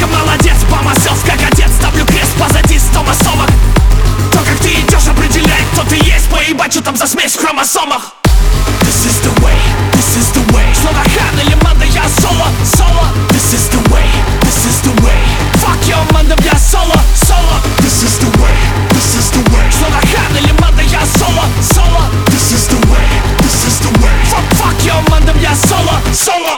Слишком молодец, по myself, как отец. Ставлю крест позади 100 массовок. То, как ты идешь, определяет, кто ты есть. Поебать, что там за смесь в хромосомах. This is the way, this is the way. Словно Хан или Манда, я соло, соло. This is the way, this is the way. Fuck your Манда, я соло, соло. This is the way, this is the way. Словно Хан или Манда, я соло, соло. This is the way, this is the way. Fuck your Манда, я соло, соло.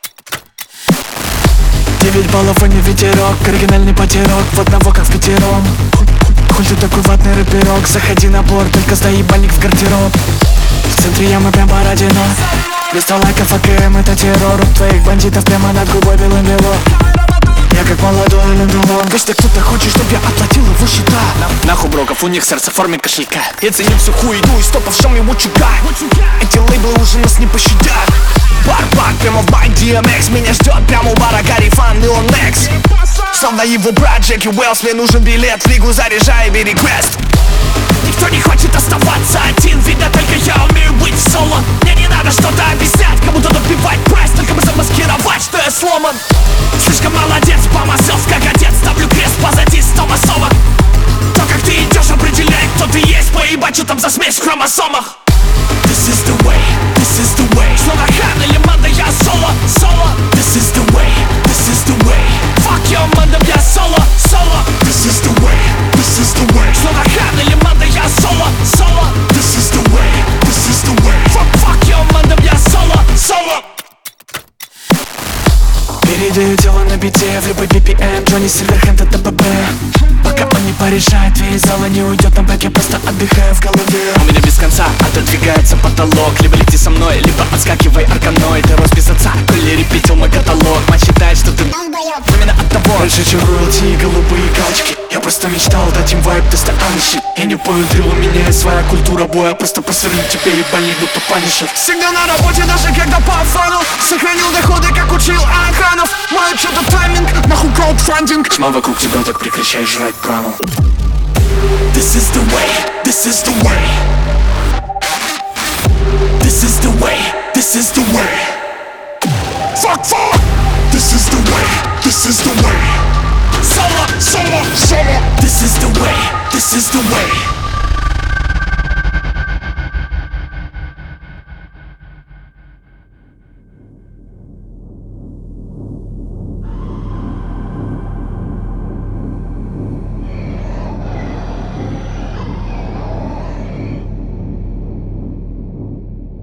9 баллов, а не ветерок. Оригинальный потерок, в одного как в пятером. Хуй ты такой ватный рэперок. Заходи на борт, только сдай ебальник в гардероб. В центре ямы прям породено. Вместо лайков АКМ это террор. У твоих бандитов прямо над губой белым бело. Я как молодой лендулон. Если кто-то хочет, чтоб я оплатил его счета. Нахуй броков, у них сердце в форме кошелька. Я ценю всю хуйню и стопов, show me what you got. Эти лейблы уже нас не пощадят. Бар-бак прямо в бай DMX. Меня ждет прямо у бара Карифан Neon Max. Словно его брат Джеки Уэллс. Мне нужен билет в лигу, заряжай, бери квест. Никто не хочет оставаться один. Видно, только я умею быть в соло. Мне не надо что-то объяснять, кому-то добивать прайс. Только бы замаскировать, что я сломан. Слишком молодец, по myself, как отец. Ставлю крест позади 100 массовок. То, как ты идешь, определяет, кто ты есть. Поебать, что там за смесь в хромосомах. This is the way, this is the way. Словно Хан или Манда, я соло, соло. This is the way, this is the way. Fuck your Манда, я соло, соло. This is the way, this is the way. Словно Хан или Манда, я соло, соло. This is the way, this is the way. Fuck your Манда, я соло, соло. Передаю тело на бите в любой BPM. Джонни Сильверхенд это ПП. Пока он не порешает, весь зала не уйдет на бэк. Я просто отдыхаю в голове. У меня без конца отодвигается потолок. Либо лети со мной, либо отскакивай арканоид. Ты рос без отца, коли репетил мой каталог. Мать считает, что ты именно от того. Раньше чем роялти и голубые галочки. Я просто мечтал дать им вайб достоанщик. Я не пою дрил, у меня есть своя культура боя. Просто посверлю тебе ебальник, будто панишер. Всегда на работе, даже когда по фану. Сохранил доходы, как учил Анханов. Мой что-то тайминг, нахуй краудфандинг. Тьма вокруг тебя, так прекращай жрать прану. This is the way, this is the way. This is the way, this is the way. Fuck, fuck. This is the way, this is the way. Solo, solo, solo. This is the way, this is the way.